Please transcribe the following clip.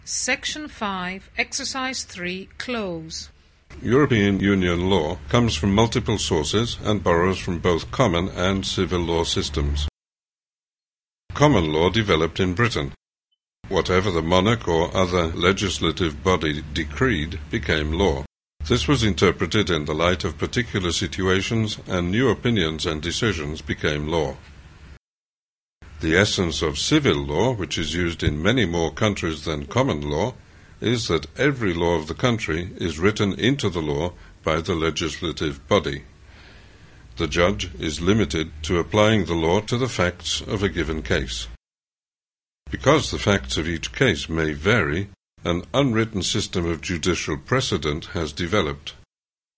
Section 5, Exercise 3, Close. European Union law comes from multiple sources and borrows from both common and civil law systems. Common law developed in Britain. Whatever the monarch or other legislative body decreed became law. This was interpreted in the light of particular situations, and new opinions and decisions became law. The essence of civil law, which is used in many more countries than common law, is that every law of the country is written into the law by the legislative body. The judge is limited to applying the law to the facts of a given case. Because the facts of each case may vary, an unwritten system of judicial precedent has developed.